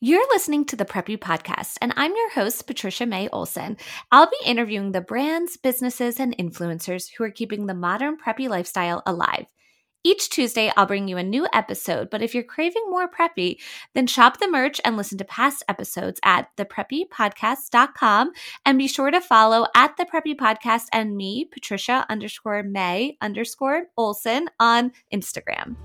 You're listening to the Preppy Podcast, and I'm your host, Patricia May Olson. I'll be interviewing the brands, businesses, and influencers who are keeping the modern preppy lifestyle alive. Each Tuesday, I'll bring you a new episode, but if you're craving more preppy, then shop the merch and listen to past episodes at thepreppypodcast.com, and be sure to follow at The Preppy Podcast and me, Patricia_May_Olson on Instagram.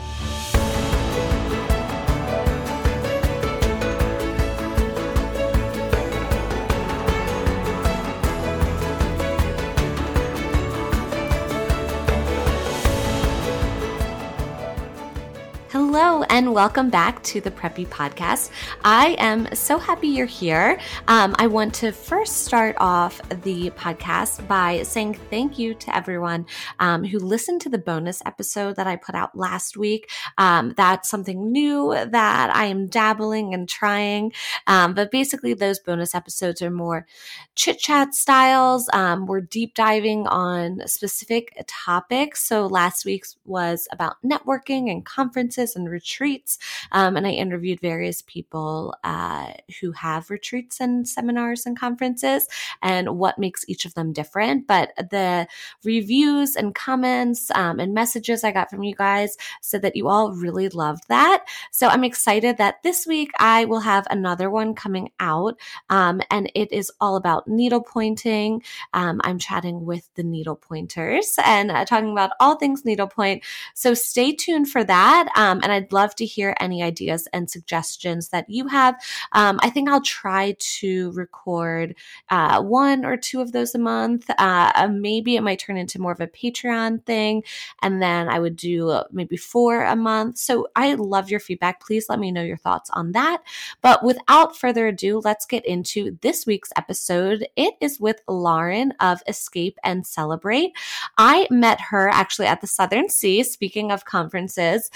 Hello and welcome back to the Preppy Podcast. I am so happy you're here. I want to first start off the podcast by saying thank you to everyone who listened to the bonus episode that I put out last week. That's something new that I am dabbling and trying. But basically those bonus episodes are more chit-chat styles. We're deep diving on specific topics. So last week's was about networking and conferences and retreats. And I interviewed various people who have retreats and seminars and conferences and what makes each of them different. But the reviews and comments and messages I got from you guys said that you all really loved that. So I'm excited that this week I will have another one coming out, and it is all about needle pointing. I'm chatting with the needle pointers and talking about all things needlepoint. So stay tuned for that. And I'd love to hear any ideas and suggestions that you have. I think I'll try to record one or two of those a month. Maybe it might turn into more of a Patreon thing, and then I would do maybe 4 a month. So I love your feedback. Please let me know your thoughts on that. But without further ado, let's get into this week's episode. It is with Lauren of Escape and Celebrate. I met her actually at the Southern Sea, speaking of conferences.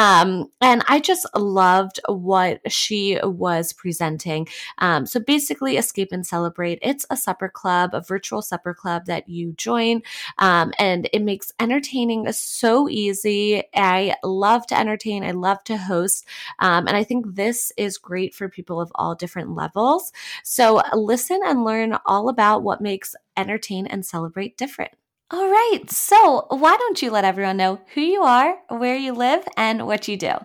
And I just loved what she was presenting. So basically, Escape and Celebrate, it's a supper club, a virtual supper club that you join, and it makes entertaining so easy. I love to entertain. I love to host. And I think this is great for people of all different levels. So listen and learn all about what makes Entertain and Celebrate different. All right. So why don't you let everyone know who you are, where you live, and what you do?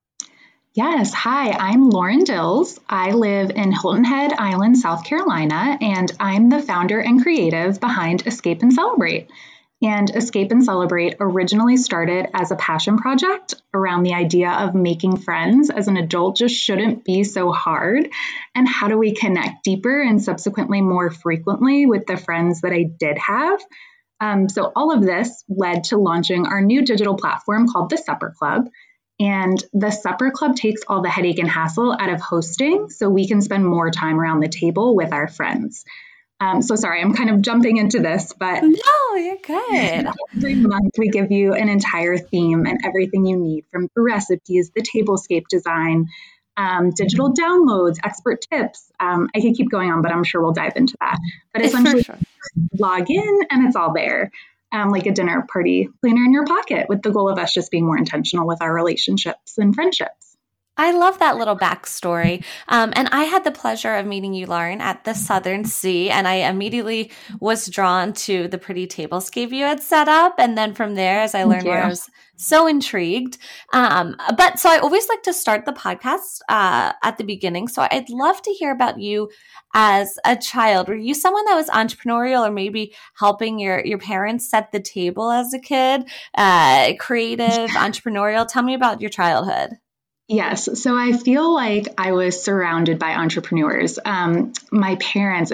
Yes. Hi, I'm Lauren Dills. I live in Hilton Head Island, South Carolina, and I'm the founder and creative behind Escape and Celebrate. And Escape and Celebrate originally started as a passion project around the idea of making friends as an adult just shouldn't be so hard. And how do we connect deeper and subsequently more frequently with the friends that I did have? So all of this led to launching our new digital platform called the Supper Club. And the Supper Club takes all the headache and hassle out of hosting so we can spend more time around the table with our friends. So sorry, I'm kind of jumping into this, but no, you're good. Every month we give you an entire theme and everything you need, from the recipes, the tablescape design, digital downloads, expert tips. I could keep going on, but I'm sure we'll dive into that. But essentially, log in and it's all there. Like a dinner party planner in your pocket, with the goal of us just being more intentional with our relationships and friendships. I love that little backstory. And I had the pleasure of meeting you, Lauren, at the Southern Sea, and I immediately was drawn to the pretty tablescape you had set up. And then from there, as I learned more, I was so intrigued. But so I always like to start the podcast at the beginning. So I'd love to hear about you as a child. Were you someone that was entrepreneurial, or maybe helping your parents set the table as a kid? Creative, entrepreneurial? Tell me about your childhood. Yes. So I feel like I was surrounded by entrepreneurs. My parents,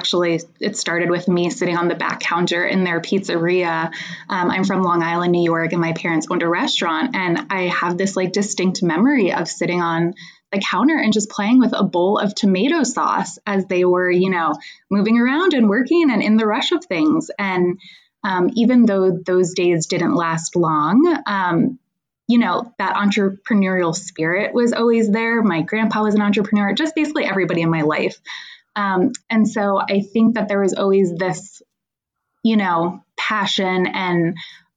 it started with me sitting on the back counter in their pizzeria. I'm from Long Island, New York, and my parents owned a restaurant. And I have this like distinct memory of sitting on the counter and just playing with a bowl of tomato sauce as they were, moving around and working and in the rush of things. And even though those days didn't last long, that entrepreneurial spirit was always there. My grandpa was an entrepreneur, just basically everybody in my life. And so I think that there was always this, passion and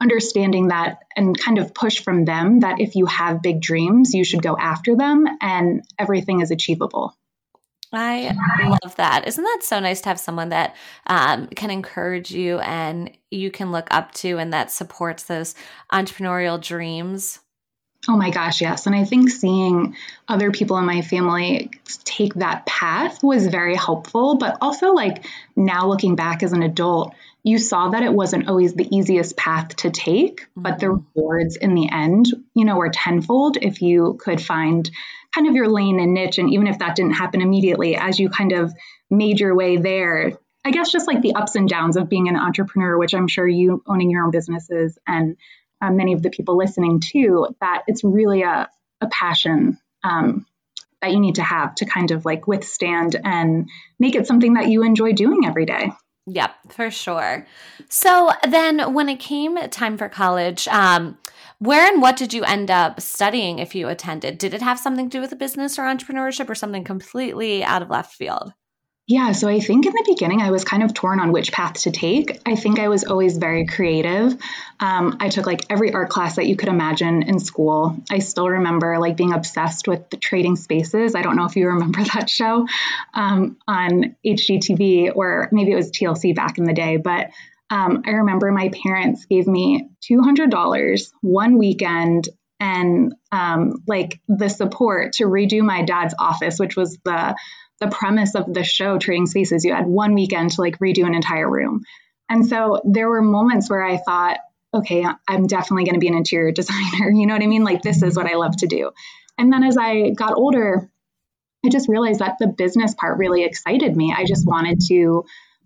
understanding that and kind of push from them that if you have big dreams, you should go after them and everything is achievable. I love that. Isn't that so nice to have someone that can encourage you and you can look up to and that supports those entrepreneurial dreams? Oh my gosh, yes. And I think seeing other people in my family take that path was very helpful. But also, like now looking back as an adult, you saw that it wasn't always the easiest path to take, but the rewards in the end, were tenfold if you could find kind of your lane and niche. And even if that didn't happen immediately, as you kind of made your way there, I guess just like the ups and downs of being an entrepreneur, which I'm sure you owning your own businesses and many of the people listening too, that it's really a passion that you need to have to kind of like withstand and make it something that you enjoy doing every day. Yep, for sure. So then when it came time for college, where and what did you end up studying if you attended? Did it have something to do with business or entrepreneurship or something completely out of left field? Yeah, so I think in the beginning, I was kind of torn on which path to take. I think I was always very creative. I took like every art class that you could imagine in school. I still remember like being obsessed with the Trading Spaces. I don't know if you remember that show on HGTV, or maybe it was TLC back in the day. But I remember my parents gave me $200 one weekend and like the support to redo my dad's office, which was the premise of the show Trading Spaces. You had one weekend to like redo an entire room. And so there were moments where I thought, okay, I'm definitely going to be an interior designer. You know what I mean? Like this is what I love to do. And then as I got older, I just realized that the business part really excited me. I just wanted to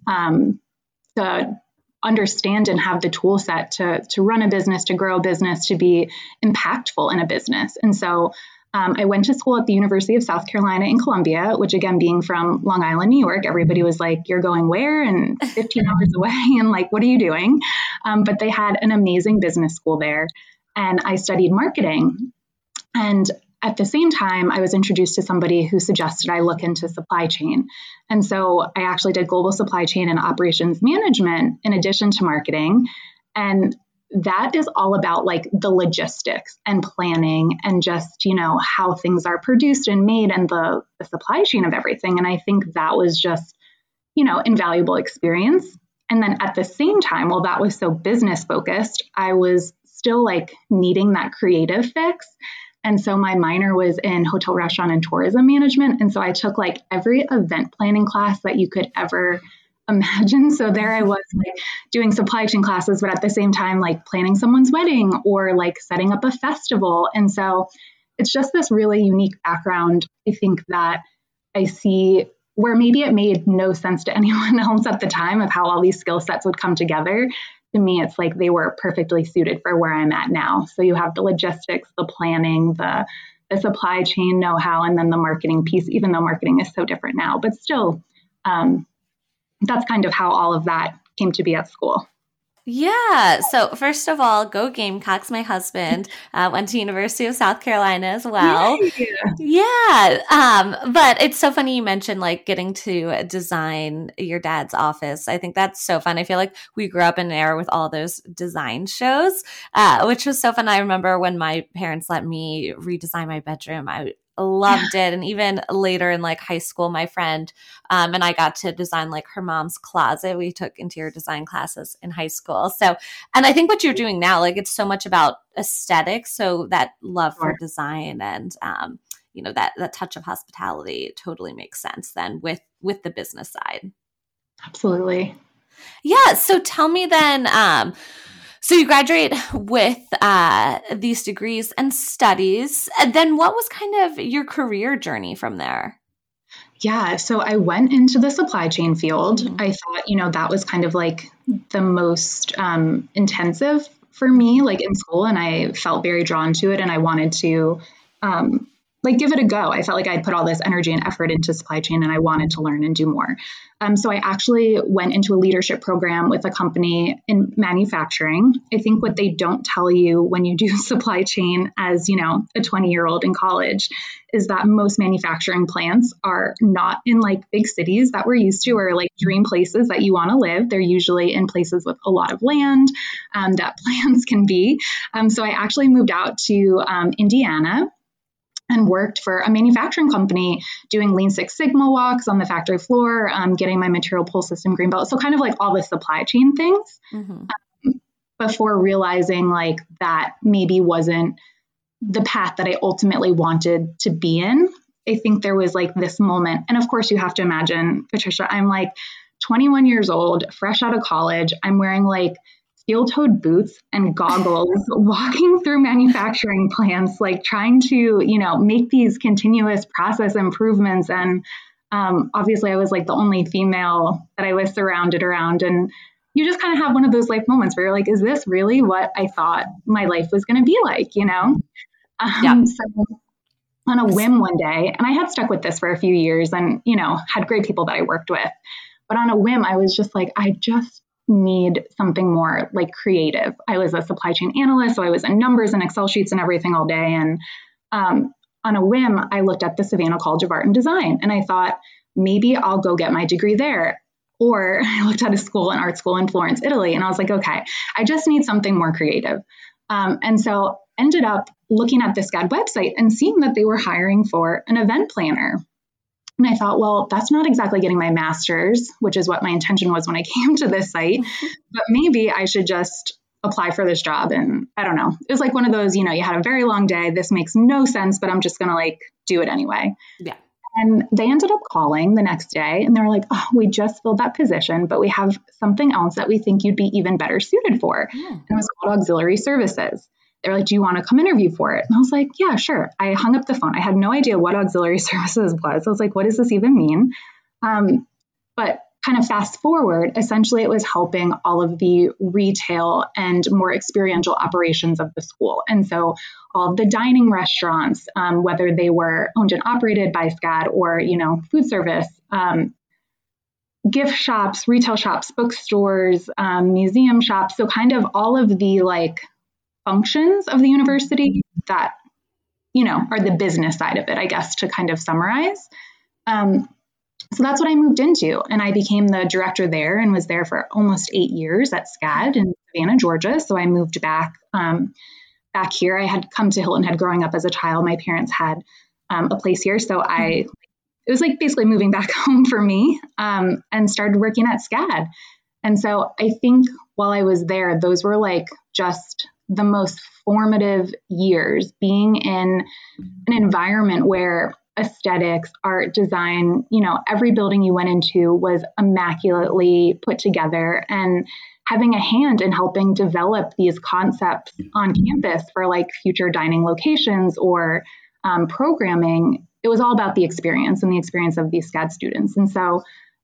understand and have the tool set to run a business, to grow a business, to be impactful in a business. And so I went to school at the University of South Carolina in Columbia, which again, being from Long Island, New York, everybody was like, you're going where? And 15 hours away. And like, what are you doing? But they had an amazing business school there. And I studied marketing. And at the same time, I was introduced to somebody who suggested I look into supply chain. And so I actually did global supply chain and operations management in addition to marketing. And that is all about like the logistics and planning and just, how things are produced and made and the supply chain of everything. And I think that was just, invaluable experience. And then at the same time, while that was so business focused, I was still like needing that creative fix. And so my minor was in hotel, restaurant, and tourism management. And so I took like every event planning class that you could ever imagine. So there I was like doing supply chain classes, but at the same time, like planning someone's wedding or like setting up a festival. And so it's just this really unique background. I think that I see where maybe it made no sense to anyone else at the time of how all these skill sets would come together. To me, it's like they were perfectly suited for where I'm at now. So you have the logistics, the planning, the supply chain know-how, and then the marketing piece, even though marketing is so different now, but still, that's kind of how all of that came to be at school. Yeah. So first of all, go Gamecocks. My husband went to University of South Carolina as well. Yeah. But it's so funny you mentioned like getting to design your dad's office. I think that's so fun. I feel like we grew up in an era with all those design shows, which was so fun. I remember when my parents let me redesign my bedroom. I loved it. And even later in like high school, my friend and I got to design like her mom's closet. We took interior design classes in high school. So, and I think what you're doing now, like it's so much about aesthetics. So that love for design and, that touch of hospitality totally makes sense then with the business side. Absolutely. Yeah. So tell me then, so you graduate with these degrees and studies. And then what was kind of your career journey from there? Yeah, so I went into the supply chain field. I thought, that was kind of like the most intensive for me, like in school, and I felt very drawn to it. And I wanted to like give it a go. I felt like I'd put all this energy and effort into supply chain and I wanted to learn and do more. So I actually went into a leadership program with a company in manufacturing. I think what they don't tell you when you do supply chain as, you know, a 20-year-old in college is that most manufacturing plants are not in like big cities that we're used to or like dream places that you want to live. They're usually in places with a lot of land that plants can be. So I actually moved out to Indiana and worked for a manufacturing company doing Lean Six Sigma walks on the factory floor, getting my material pull system green belt. So kind of like all the supply chain things before realizing like that maybe wasn't the path that I ultimately wanted to be in. I think there was like this moment. And of course you have to imagine, Patricia, I'm like 21 years old, fresh out of college. I'm wearing like steel-toed boots and goggles, walking through manufacturing plants, like trying to, you know, make these continuous process improvements. And obviously I was like the only female that I was surrounded around. And you just kind of have one of those life moments where you're like, is this really what I thought my life was going to be like, you know? So on a whim one day, and I had stuck with this for a few years and, you know, had great people that I worked with, but on a whim, I was just like, I just need something more like creative. I was a supply chain analyst, so I was in numbers and Excel sheets and everything all day. And on a whim, I looked at the Savannah College of Art and Design and I thought, maybe I'll go get my degree there. Or I looked at a school, an art school in Florence, Italy, and I was like, okay, I just need something more creative. And so ended up looking at the SCAD website and seeing that they were hiring for an event planner. And I thought, well, that's not exactly getting my master's, which is what my intention was when I came to this site, but maybe I should just apply for this job. And I don't know, it was like one of those, you know, you had a very long day. This makes no sense, but I'm just going to like do it anyway. Yeah. And they ended up calling the next day and they were like, oh, we just filled that position, but we have something else that we think you'd be even better suited for. And it was called auxiliary services. They're like, do you want to come interview for it? And I was like, yeah, sure. I hung up the phone. I had no idea what auxiliary services was. I was like, what does this even mean? But kind of fast forward, essentially it was helping all of the retail and more experiential operations of the school. And so all of the dining restaurants, whether they were owned and operated by SCAD or, you know, food service, gift shops, retail shops, bookstores, museum shops. So kind of all of the like functions of the university that, you know, are the business side of it, I guess, to kind of summarize. So that's what I moved into. And I became the director there and was there for almost 8 years at SCAD in Savannah, Georgia. So I moved back here. I had come to Hilton Head growing up as a child. My parents had a place here. So it was like basically moving back home for me and started working at SCAD. And so I think while I was there, those were like just the most formative years, being in an environment where aesthetics, art, design, you know, every building you went into was immaculately put together, and having a hand in helping develop these concepts on campus for like future dining locations or programming. It was all about the experience and the experience of these SCAD students. And so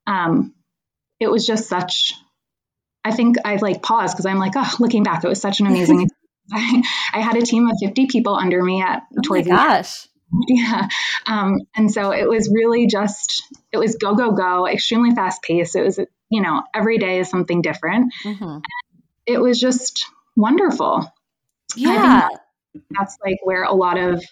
it was just such, I think I like paused because I'm like, oh, looking back, it was such an amazing experience. I had a team of 50 people under me towards the end. Yeah. And so it was really just, it was go, go, go, extremely fast paced. It was, you know, every day is something different. And it was just wonderful. Yeah. I think that's like where a lot of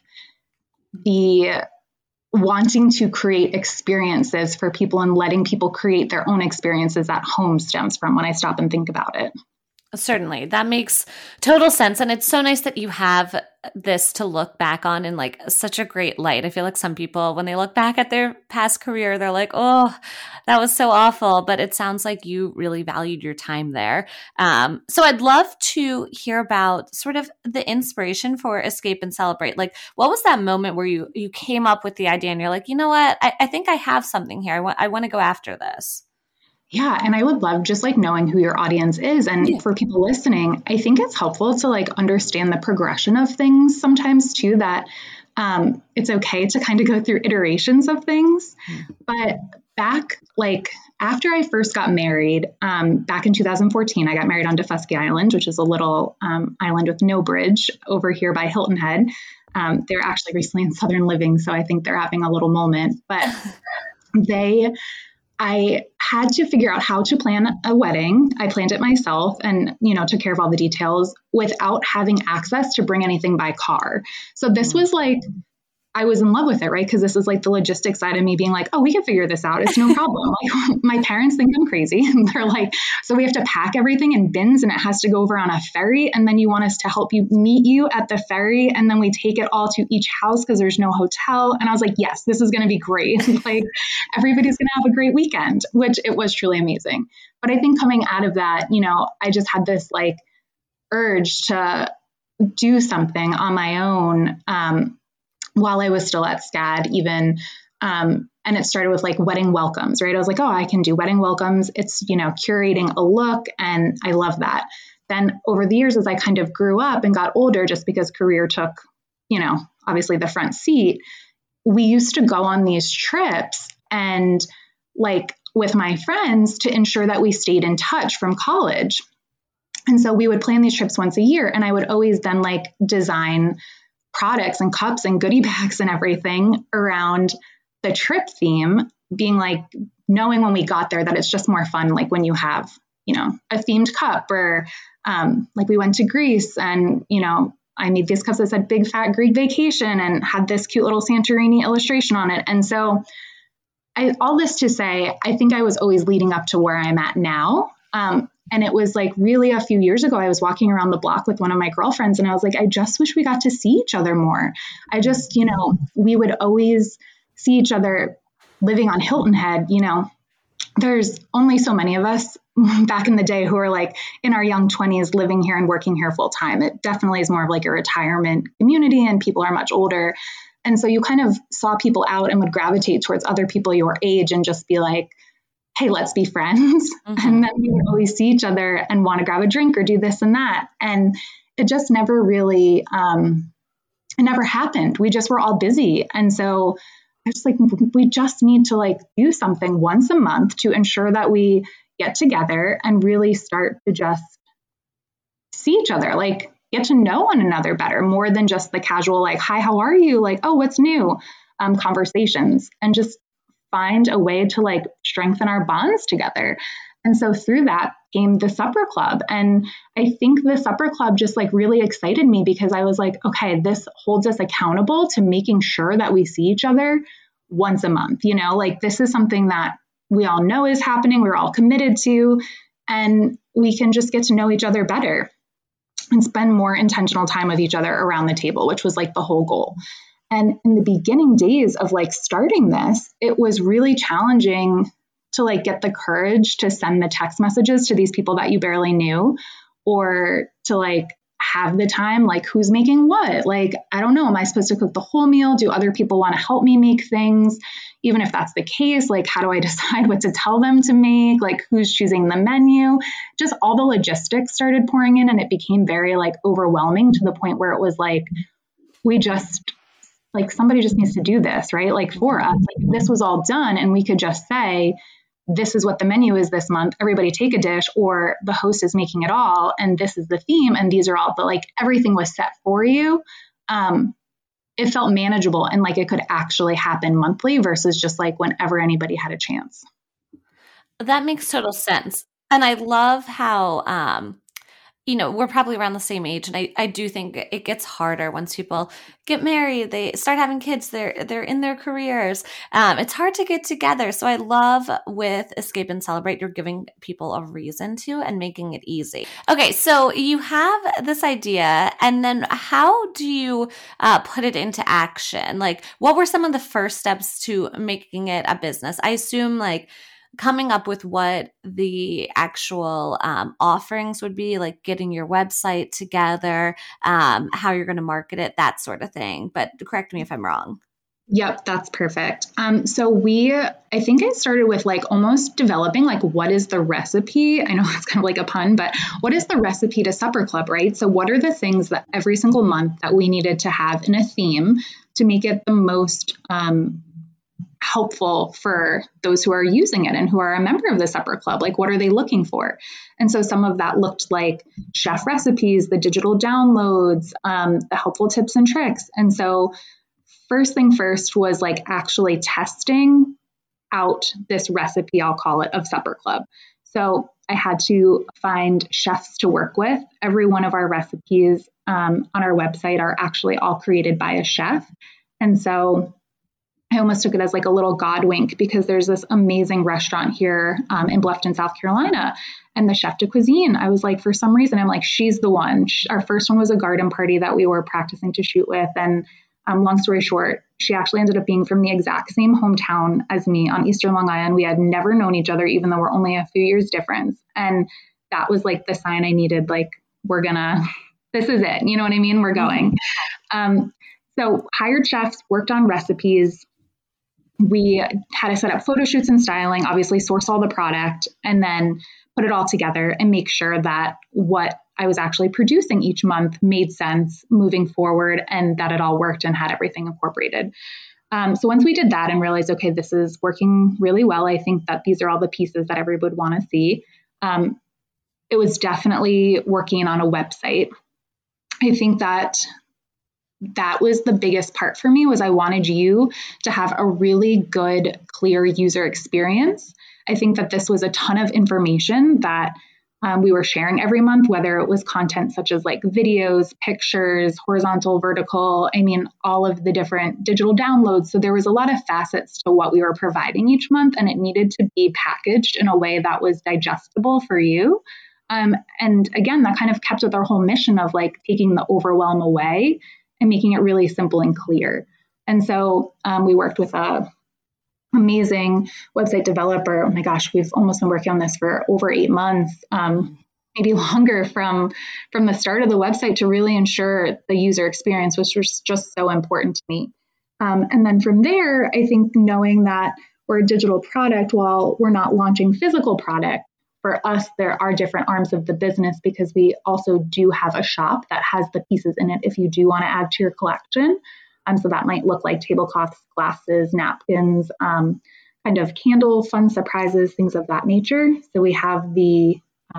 the wanting to create experiences for people and letting people create their own experiences at home stems from, when I stop and think about it. Certainly. That makes total sense. And it's so nice that you have this to look back on in like such a great light. I feel like some people, when they look back at their past career, they're like, oh, that was so awful. But it sounds like you really valued your time there. So I'd love to hear about sort of the inspiration for Escape and Celebrate. Like, what was that moment where you came up with the idea and you're like, you know what, I think I have something here. I want to go after this. Yeah. And I would love just like knowing who your audience is. And for people listening, I think it's helpful to like understand the progression of things sometimes too, that it's okay to kind of go through iterations of things. But back like after I first got married, back in 2014, I got married on Daufuskie Island, which is a little island with no bridge over here by Hilton Head. They're actually recently in Southern Living, so I think they're having a little moment. But I had to figure out how to plan a wedding. I planned it myself and, took care of all the details without having access to bring anything by car. So this was like, I was in love with it, right? Because this is like the logistics side of me being like, oh, we can figure this out. It's no problem. Like, my parents think I'm crazy. And they're like, so we have to pack everything in bins and it has to go over on a ferry. And then you want us to help you meet you at the ferry. And then we take it all to each house because there's no hotel. And I was like, yes, this is going to be great. Like everybody's going to have a great weekend, which it was truly amazing. But I think coming out of that, I just had this like urge to do something on my own, while I was still at SCAD even. And it started with like wedding welcomes, right? I was like, oh, I can do wedding welcomes. It's, curating a look. And I love that. Then over the years, as I kind of grew up and got older, just because career took, obviously the front seat, we used to go on these trips and like with my friends to ensure that we stayed in touch from college. And so we would plan these trips once a year. And I would always then like design products and cups and goodie bags and everything around the trip theme, being like, knowing when we got there that it's just more fun, like when you have, a themed cup or like we went to Greece and, I made these cups that said Big Fat Greek Vacation and had this cute little Santorini illustration on it. And so all this to say, I think I was always leading up to where I'm at now. And it was like really a few years ago, I was walking around the block with one of my girlfriends and I was like, I just wish we got to see each other more. I just, we would always see each other living on Hilton Head. There's only so many of us back in the day who are like in our young 20s living here and working here full time. It definitely is more of like a retirement community and people are much older. And so you kind of saw people out and would gravitate towards other people your age and just be like, hey, let's be friends. Mm-hmm. And then we would always see each other and want to grab a drink or do this and that. And it just never really, it never happened. We just were all busy. And so I was like, we just need to like do something once a month to ensure that we get together and really start to just see each other, like get to know one another better, more than just the casual, like, hi, how are you? Like, oh, what's new? Conversations, and just find a way to like strengthen our bonds together. And so through that came the Supper Club. And I think the Supper Club just like really excited me because I was like, okay, this holds us accountable to making sure that we see each other once a month. Like this is something that we all know is happening. We're all committed to, and we can just get to know each other better and spend more intentional time with each other around the table, which was like the whole goal. And in the beginning days of like starting this, it was really challenging to like get the courage to send the text messages to these people that you barely knew, or to like have the time, like who's making what? Like, I don't know, am I supposed to cook the whole meal? Do other people want to help me make things? Even if that's the case, like, how do I decide what to tell them to make? Like, who's choosing the menu? Just all the logistics started pouring in, and it became very like overwhelming to the point where it was like, like somebody just needs to do this, right? Like for us, like this was all done and we could just say, this is what the menu is this month. Everybody take a dish, or the host is making it all. And this is the theme. And these are all the, like, everything was set for you. It felt manageable and like it could actually happen monthly versus just like whenever anybody had a chance. That makes total sense. And I love how, we're probably around the same age. And I do think it gets harder once people get married, they start having kids, they're in their careers. It's hard to get together. So I love with Escape and Celebrate, you're giving people a reason to and making it easy. Okay. So you have this idea, and then how do you put it into action? Like, what were some of the first steps to making it a business? I assume like coming up with what the actual offerings would be, like getting your website together, how you're going to market it, that sort of thing. But correct me if I'm wrong. Yep, that's perfect. So I think I started with like almost developing like, what is the recipe? I know it's kind of like a pun, but what is the recipe to Supper Club, right? So what are the things that every single month that we needed to have in a theme to make it the most helpful for those who are using it and who are a member of the Supper Club. Like, what are they looking for? And so some of that looked like chef recipes, the digital downloads, the helpful tips and tricks. And so first thing first was like actually testing out this recipe, I'll call it, of Supper Club. So I had to find chefs to work with. Every one of our recipes on our website are actually all created by a chef. And so I almost took it as like a little God wink, because there's this amazing restaurant here in Bluffton, South Carolina, and the chef de cuisine, I was like, for some reason, I'm like, she's the one. Our first one was a garden party that we were practicing to shoot with. And long story short, she actually ended up being from the exact same hometown as me on Eastern Long Island. We had never known each other, even though we're only a few years difference. And that was like the sign I needed, like, this is it. You know what I mean? We're going. So hired chefs, worked on recipes. We had to set up photo shoots and styling, obviously source all the product, and then put it all together and make sure that what I was actually producing each month made sense moving forward, and that it all worked and had everything incorporated. So once we did that and realized, okay, this is working really well, I think that these are all the pieces that everybody would want to see. It was definitely working on a website. I think that was the biggest part for me, was I wanted you to have a really good, clear user experience. I think that this was a ton of information that we were sharing every month, whether it was content such as like videos, pictures, horizontal, vertical, all of the different digital downloads. So there was a lot of facets to what we were providing each month, and it needed to be packaged in a way that was digestible for you. And again, that kind of kept with our whole mission of like taking the overwhelm away and making it really simple and clear. And so we worked with a amazing website developer. Oh my gosh, we've almost been working on this for over 8 months, maybe longer, from the start of the website to really ensure the user experience, which was just so important to me. And then from there, I think knowing that we're a digital product while we're not launching physical product, for us, there are different arms of the business, because we also do have a shop that has the pieces in it if you do want to add to your collection. So that might look like tablecloths, glasses, napkins, kind of candle, fun surprises, things of that nature. So we have the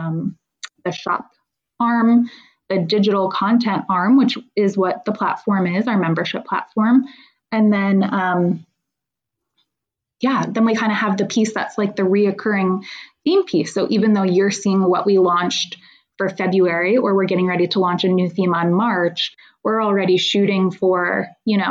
shop arm, the digital content arm, which is what the platform is, our membership platform. And then, then we kind of have the piece that's like the reoccurring theme piece. So even though you're seeing what we launched for February, or we're getting ready to launch a new theme on March, we're already shooting for,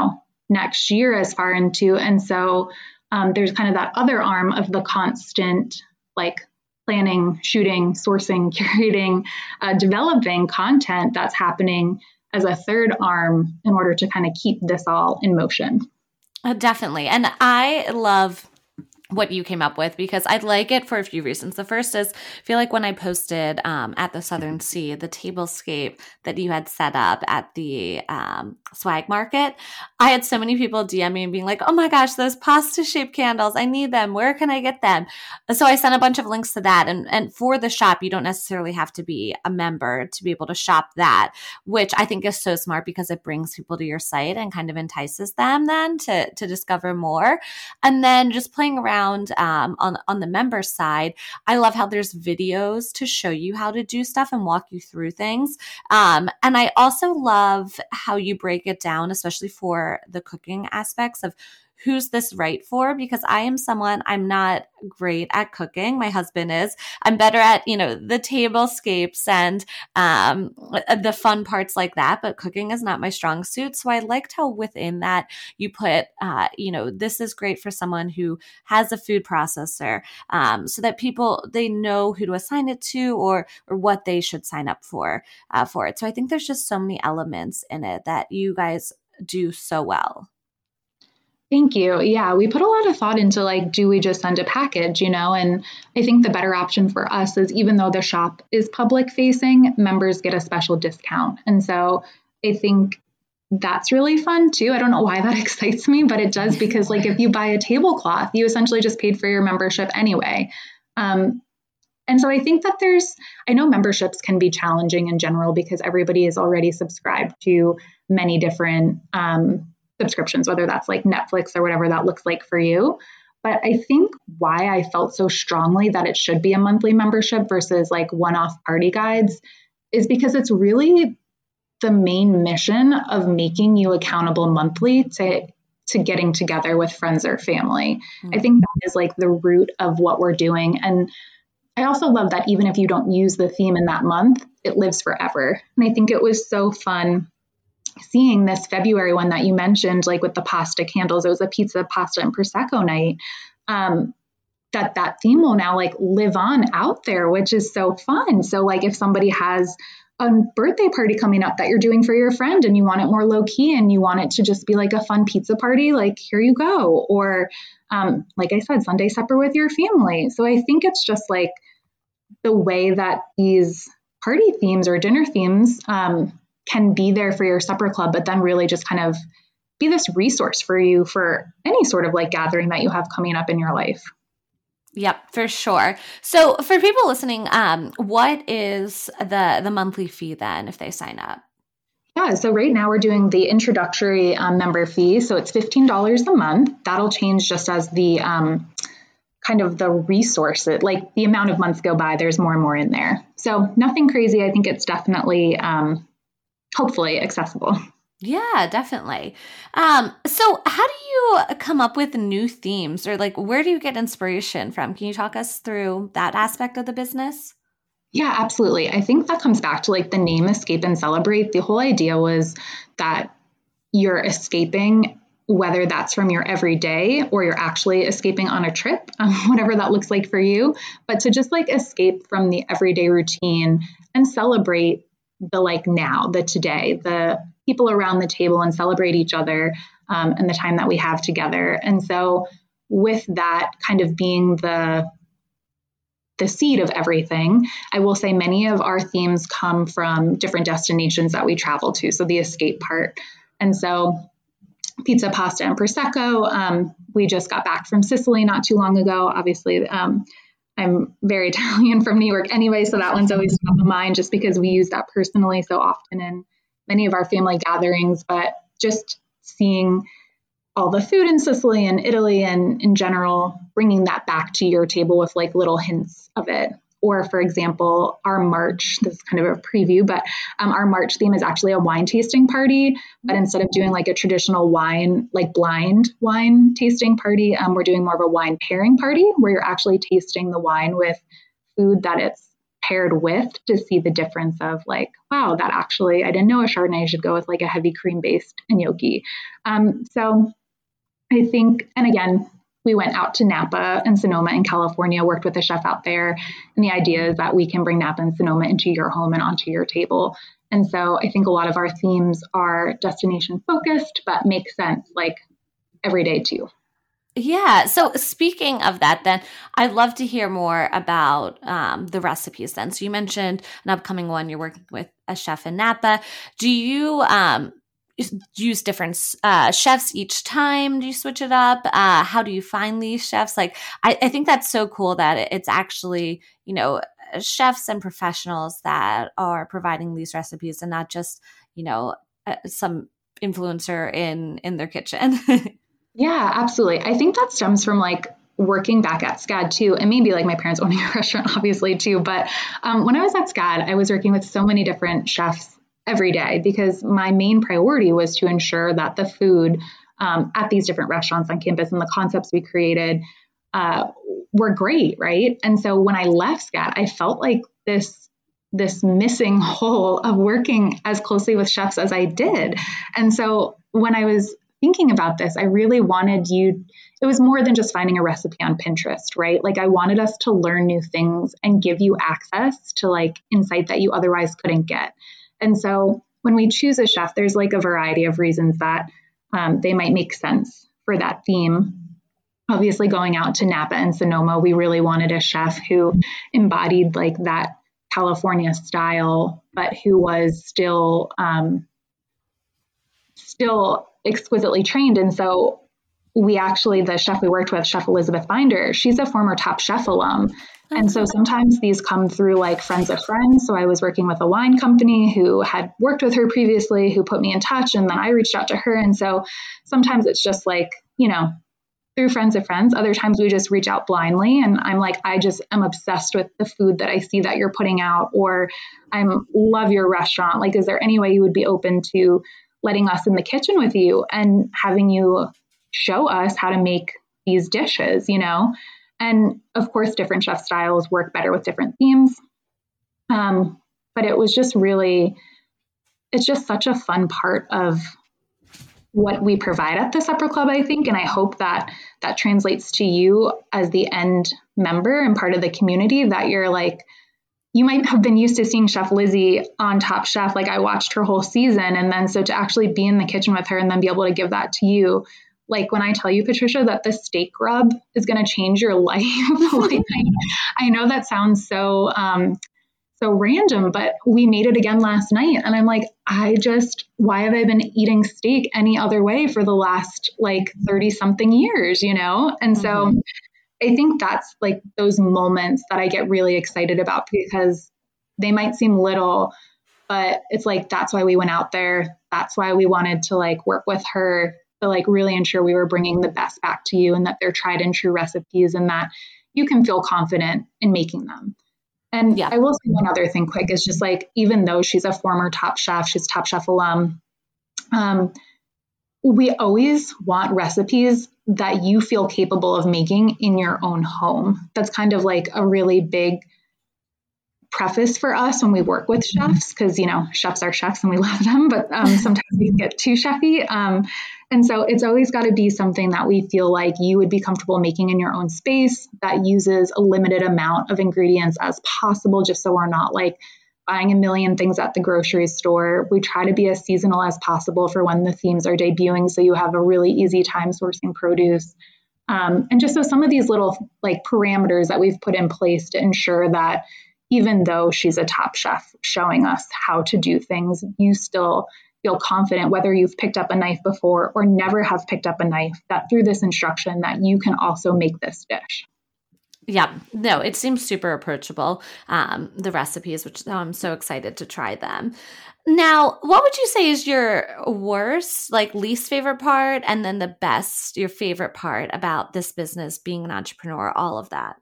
next year as far into. And so there's kind of that other arm of the constant, like, planning, shooting, sourcing, curating, developing content that's happening as a third arm in order to kind of keep this all in motion. Definitely. And I love what you came up with, because I like it for a few reasons. The first is, I feel like when I posted at the Southern Sea, the tablescape that you had set up at the swag market, I had so many people DM me and being like, oh my gosh, those pasta shaped candles, I need them. Where can I get them? So I sent a bunch of links to that. And for the shop, you don't necessarily have to be a member to be able to shop that, which I think is so smart, because it brings people to your site and kind of entices them then to discover more. And then just playing around on the member side, I love how there's videos to show you how to do stuff and walk you through things. And I also love how you break it down, especially for the cooking aspects of who's this right for? Because I am someone, I'm not great at cooking. My husband is. I'm better at, the tablescapes and the fun parts like that, but cooking is not my strong suit. So I liked how within that you put, this is great for someone who has a food processor, so that people, they know who to assign it to or what they should sign up for it. So I think there's just so many elements in it that you guys do so well. Thank you. Yeah, we put a lot of thought into like, do we just send a package, And I think the better option for us is, even though the shop is public facing, members get a special discount. And so I think that's really fun too. I don't know why that excites me, but it does, because like if you buy a tablecloth, you essentially just paid for your membership anyway. And so I think that I know memberships can be challenging in general, because everybody is already subscribed to many different subscriptions, whether that's like Netflix or whatever that looks like for you. But I think why I felt so strongly that it should be a monthly membership versus like one-off party guides is because it's really the main mission of making you accountable monthly to getting together with friends or family. I think that is like the root of what we're doing. And I also love that even if you don't use the theme in that month, it lives forever. And I think it was so fun seeing this February one that you mentioned, like with the pasta candles. It was a pizza, pasta, and Prosecco night. That theme will now like live on out there, which is so fun. So like if somebody has a birthday party coming up that you're doing for your friend and you want it more low key and you want it to just be like a fun pizza party, like here you go. Or like I said, Sunday supper with your family. So I think it's just like the way that these party themes or dinner themes can be there for your supper club, but then really just kind of be this resource for you for any sort of like gathering that you have coming up in your life. Yep, for sure. So for people listening, what is the monthly fee then if they sign up? Yeah, so right now we're doing the introductory member fee. So it's $15 a month. That'll change just as the kind of the resource, like the amount of months go by, there's more and more in there. So nothing crazy. I think it's definitely, hopefully accessible. Yeah, definitely. So how do you come up with new themes, or like where do you get inspiration from? Can you talk us through that aspect of the business? Yeah, absolutely. I think that comes back to like the name Escape and Celebrate. The whole idea was that you're escaping, whether that's from your everyday or you're actually escaping on a trip, whatever that looks like for you, but to just like escape from the everyday routine and celebrate the like now, the today, the people around the table and celebrate each other and the time that we have together. And so with that kind of being the seed of everything, I will say many of our themes come from different destinations that we travel to. So the escape part. And so pizza, pasta, and Prosecco. We just got back from Sicily not too long ago. Obviously, I'm very Italian from New York anyway, so that one's always top of mind just because we use that personally so often in many of our family gatherings. But just seeing all the food in Sicily and Italy and in general, bringing that back to your table with like little hints of it. Or for example, our March, this is kind of a preview, but our March theme is actually a wine tasting party. But instead of doing like a traditional wine, like blind wine tasting party, we're doing more of a wine pairing party where you're actually tasting the wine with food that it's paired with to see the difference of like, wow, that actually, I didn't know a Chardonnay should go with like a heavy cream based gnocchi. So I think, and again, we went out to Napa and Sonoma in California, worked with a chef out there. And the idea is that we can bring Napa and Sonoma into your home and onto your table. And so I think a lot of our themes are destination focused, but make sense like every day too. Yeah. So speaking of that, then I'd love to hear more about the recipes then. So you mentioned an upcoming one, you're working with a chef in Napa. Do you use different chefs each time? Do you switch it up? How do you find these chefs? Like, I think that's so cool that it's actually, chefs and professionals that are providing these recipes and not just, some influencer in their kitchen. Yeah, absolutely. I think that stems from like working back at SCAD too, and maybe like my parents owning a restaurant obviously too. But when I was at SCAD, I was working with so many different chefs every day because my main priority was to ensure that the food at these different restaurants on campus and the concepts we created were great, right? And so when I left SCAD, I felt like this missing hole of working as closely with chefs as I did. And so when I was thinking about this, I really wanted it was more than just finding a recipe on Pinterest, right? Like I wanted us to learn new things and give you access to like insight that you otherwise couldn't get. And so when we choose a chef, there's like a variety of reasons that they might make sense for that theme. Obviously, going out to Napa and Sonoma, we really wanted a chef who embodied like that California style, but who was still exquisitely trained. And so the chef we worked with, Chef Elizabeth Binder, she's a former Top Chef alum. And so sometimes these come through like friends of friends. So I was working with a wine company who had worked with her previously, who put me in touch, and then I reached out to her. And so sometimes it's just like, through friends of friends. Other times we just reach out blindly, and I'm like, I just am obsessed with the food that I see that you're putting out, or I love your restaurant. Like, is there any way you would be open to letting us in the kitchen with you and having you show us how to make these dishes, And of course, different chef styles work better with different themes. But it was just it's just such a fun part of what we provide at the Supper Club, I think. And I hope that translates to you as the end member and part of the community, that you're like, you might have been used to seeing Chef Lizzie on Top Chef. Like, I watched her whole season. And then so to actually be in the kitchen with her and then be able to give that to you, like when I tell you, Patricia, that the steak rub is going to change your life, like, I know that sounds so random, but we made it again last night. And I'm like, why have I been eating steak any other way for the last like 30 something years, And so I think that's like those moments that I get really excited about, because they might seem little, but it's like, that's why we went out there. That's why we wanted to like work with her to like really ensure we were bringing the best back to you, and that they're tried and true recipes, and that you can feel confident in making them. And I will say one other thing quick is just like, even though she's a former Top Chef, she's Top Chef alum, we always want recipes that you feel capable of making in your own home. That's kind of like a really big preface for us when we work with chefs, because, chefs are chefs and we love them, but sometimes we can get too chefy. And so it's always got to be something that we feel like you would be comfortable making in your own space, that uses a limited amount of ingredients as possible, just so we're not like buying a million things at the grocery store. We try to be as seasonal as possible for when the themes are debuting, so you have a really easy time sourcing produce. And just so some of these little like parameters that we've put in place to ensure that even though she's a top chef showing us how to do things, you still feel confident, whether you've picked up a knife before or never have picked up a knife, that through this instruction that you can also make this dish. Yeah, no, it seems super approachable, the recipes, which I'm so excited to try them. Now, what would you say is your worst, like least favorite part, and then the best, your favorite part about this business, being an entrepreneur, all of that?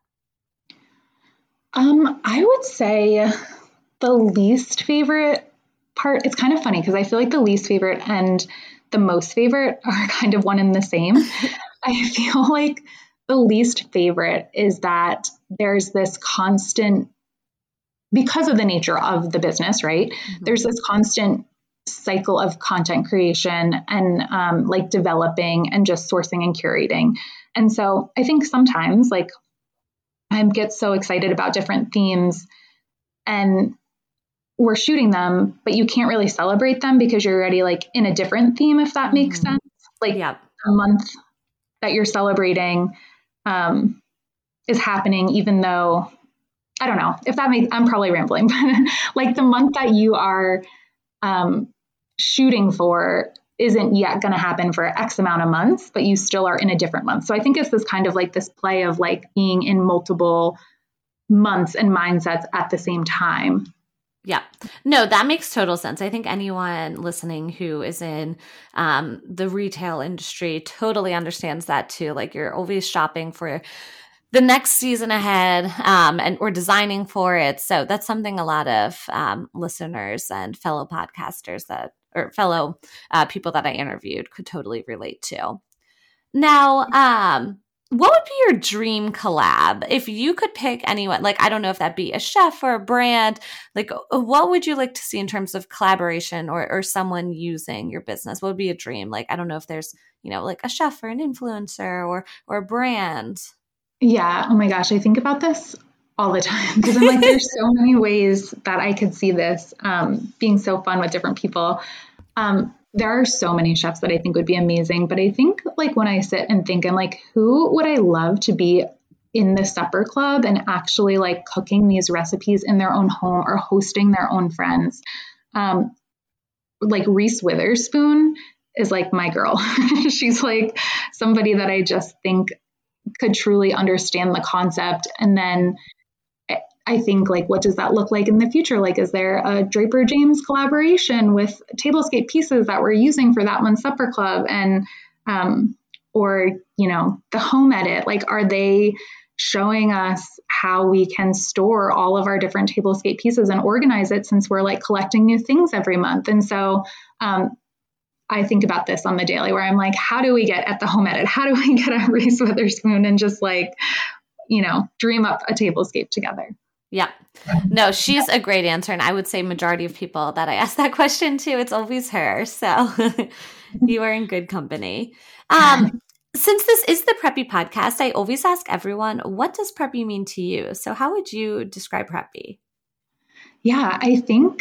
I would say the least favorite part, it's kind of funny because I feel like the least favorite and the most favorite are kind of one and the same. I feel like the least favorite is that there's this constant, because of the nature of the business, right? Mm-hmm. There's this constant cycle of content creation and like developing and just sourcing and curating. And so I think sometimes like I get so excited about different themes and we're shooting them, but you can't really celebrate them because you're already like in a different theme, if that makes sense. Like a month that you're celebrating is happening, even though, I don't know if that makes, I'm probably rambling, but like the month that you are shooting for isn't yet going to happen for X amount of months, but you still are in a different month. So I think it's this kind of like this play of like being in multiple months and mindsets at the same time. Yeah. No, that makes total sense. I think anyone listening who is in the retail industry totally understands that too. Like you're always shopping for the next season ahead and we're designing for it. So that's something a lot of listeners and fellow podcasters or fellow people that I interviewed could totally relate to. Now, what would be your dream collab? If you could pick anyone, like, I don't know if that'd be a chef or a brand, like what would you like to see in terms of collaboration or someone using your business? What would be a dream? Like, I don't know if there's, like a chef or an influencer or a brand. Yeah. Oh my gosh. I think about this all the time because I'm like, there's so many ways that I could see this being so fun with different people. There are so many chefs that I think would be amazing, but I think like when I sit and think, I'm like, who would I love to be in the supper club and actually like cooking these recipes in their own home or hosting their own friends? Like Reese Witherspoon is like my girl. She's like somebody that I just think could truly understand the concept. And then I think, like, what does that look like in the future? Like, is there a Draper James collaboration with tablescape pieces that we're using for that month's supper club? And, or, the home edit, like, are they showing us how we can store all of our different tablescape pieces and organize it, since we're like collecting new things every month? And so, I think about this on the daily, where I'm like, how do we get at the home edit? How do we get a Reese Witherspoon and just like, dream up a tablescape together? Yeah. No, she's a great answer. And I would say majority of people that I ask that question to, it's always her. So you are in good company. Since this is the Preppy podcast, I always ask everyone, what does preppy mean to you? So how would you describe preppy? Yeah, I think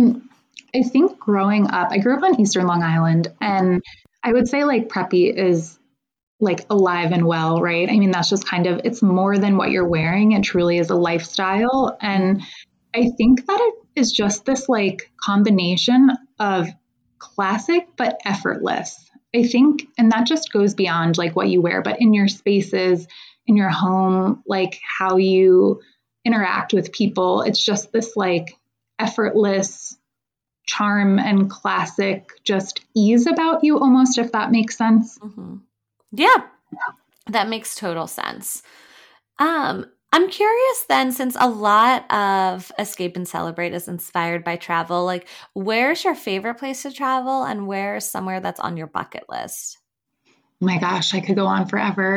growing up, I grew up on Eastern Long Island, and I would say like preppy is like alive and well, right? I mean, that's just it's more than what you're wearing. It truly is a lifestyle. And I think that it is just this like combination of classic but effortless. I think, and that just goes beyond like what you wear, but in your spaces, in your home, like how you interact with people, it's just this like effortless charm and classic just ease about you almost, if that makes sense. Mm-hmm. Yeah, that makes total sense. I'm curious then, since a lot of Escape and Celebrate is inspired by travel, like where's your favorite place to travel and where's somewhere that's on your bucket list? Oh my gosh, I could go on forever.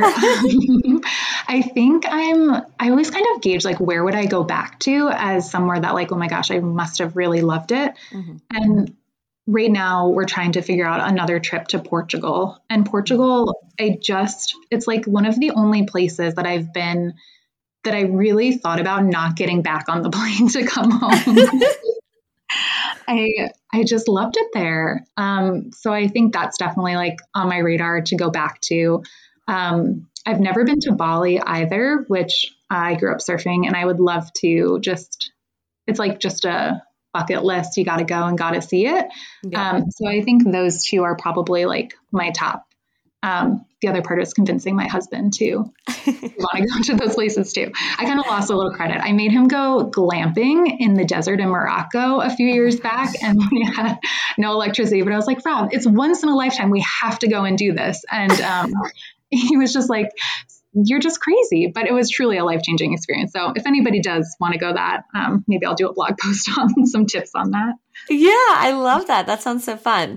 I think I always kind of gauge like, where would I go back to as somewhere that like, oh my gosh, I must have really loved it. Mm-hmm. And right now we're trying to figure out another trip to Portugal. And Portugal, it's like one of the only places that I've been that I really thought about not getting back on the plane to come home. I just loved it there. So I think that's definitely like on my radar to go back to. I've never been to Bali either, which I grew up surfing, and I would love to it's like just a bucket list. You got to go and got to see it. Yeah. So I think those two are probably like my top. The other part is convincing my husband to want to go to those places too. I kind of lost a little credit. I made him go glamping in the desert in Morocco a few years back, and we had no electricity, but I was like, Rob, it's once in a lifetime. We have to go and do this. And he was just like, you're just crazy. But it was truly a life-changing experience. So if anybody does want to go that, maybe I'll do a blog post on some tips on that. Yeah, I love that. That sounds so fun.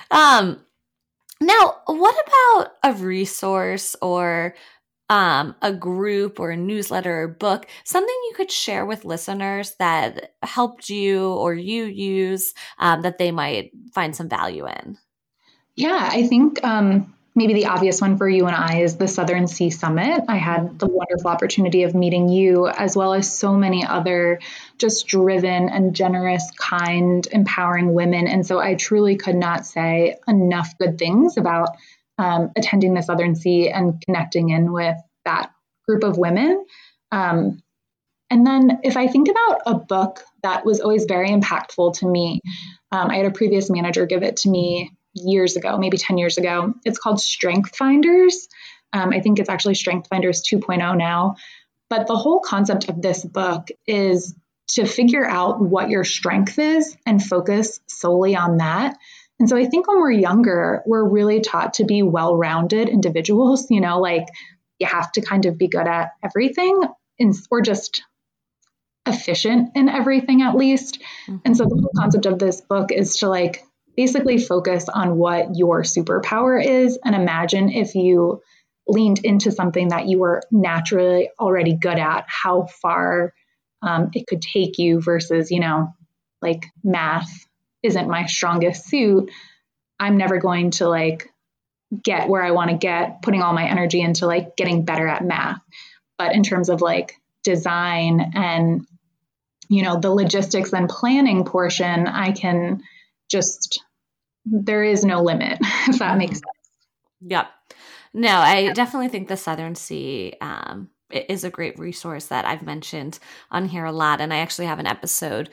Now, what about a resource or a group or a newsletter or book, something you could share with listeners that helped you or you use that they might find some value in? Yeah, I think maybe the obvious one for you and I is the Southern Sea Summit. I had the wonderful opportunity of meeting you, as well as so many other just driven and generous, kind, empowering women. And so I truly could not say enough good things about attending the Southern Sea and connecting in with that group of women. And then if I think about a book that was always very impactful to me, I had a previous manager give it to me years ago, maybe 10 years ago. It's called Strength Finders. I think it's actually Strength Finders 2.0 now. But the whole concept of this book is to figure out what your strength is and focus solely on that. And so I think when we're younger, we're really taught to be well-rounded individuals, like you have to kind of be good at everything or just efficient in everything at least. Mm-hmm. And so the whole concept of this book is to like basically focus on what your superpower is and imagine if you leaned into something that you were naturally already good at, how far it could take you versus, like math isn't my strongest suit. I'm never going to like get where I want to get, putting all my energy into like getting better at math. But in terms of like design and, the logistics and planning portion, I can there is no limit, if that makes sense. Yep. No, I definitely think the Southern Sea is a great resource that I've mentioned on here a lot. And I actually have an episode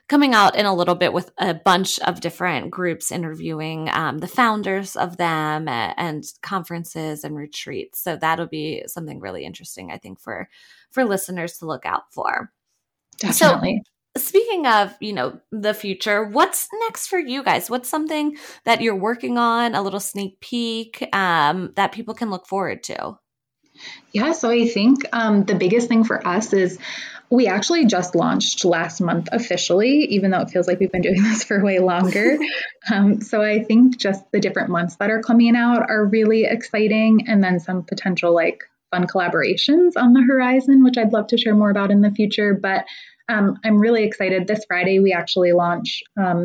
coming out in a little bit with a bunch of different groups interviewing the founders of them and conferences and retreats. So that'll be something really interesting, I think, for listeners to look out for. Definitely. So, speaking of, the future, what's next for you guys? What's something that you're working on, a little sneak peek that people can look forward to? Yeah, so I think the biggest thing for us is we actually just launched last month officially, even though it feels like we've been doing this for way longer. So I think just the different months that are coming out are really exciting, and then some potential fun collaborations on the horizon, which I'd love to share more about in the future. But I'm really excited. This Friday, we actually launch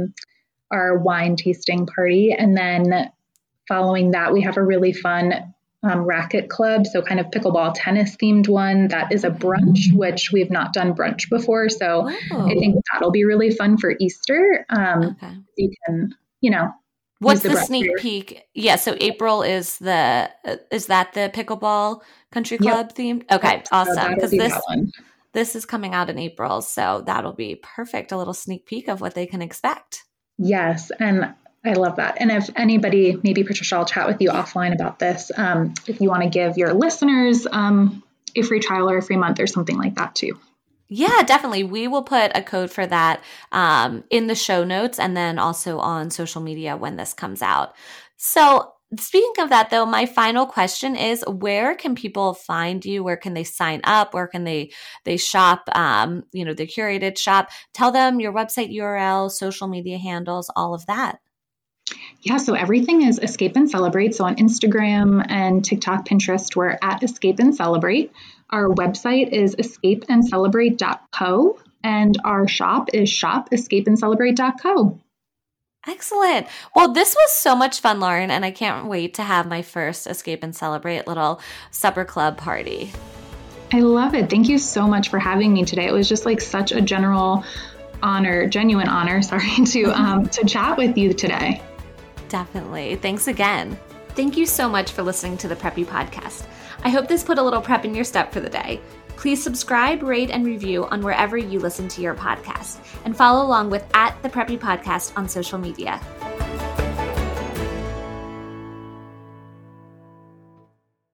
our wine tasting party. And then following that, we have a really fun racket club. So kind of pickleball tennis themed one that is a brunch, which we've not done brunch before. So I think that'll be really fun for Easter. Okay. You can, what's the sneak peek? Yeah. So April is that the pickleball country club themed? Okay. Yep. Awesome. Because this is coming out in April. So that'll be perfect. A little sneak peek of what they can expect. Yes. And I love that. And if anybody, maybe Patricia, I'll chat with you offline about this. If you want to give your listeners a free trial or a free month or something like that too. Yeah, definitely. We will put a code for that in the show notes and then also on social media when this comes out. So speaking of that, though, my final question is, where can people find you? Where can they sign up? Where can they shop, the curated shop? Tell them your website URL, social media handles, all of that. Yeah, so everything is Escape and Celebrate. So on Instagram and TikTok, Pinterest, we're at Escape and Celebrate. Our website is escapeandcelebrate.co, and our shop is shopescapeandcelebrate.co. Excellent. Well, this was so much fun, Lauren, and I can't wait to have my first Escape and Celebrate little supper club party. I love it. Thank you so much for having me today. It was just such a genuine honor, to chat with you today. Definitely. Thanks again. Thank you so much for listening to the Preppy Podcast. I hope this put a little prep in your step for the day. Please subscribe, rate, and review on wherever you listen to your podcast, and follow along with @the Preppy Podcast on social media.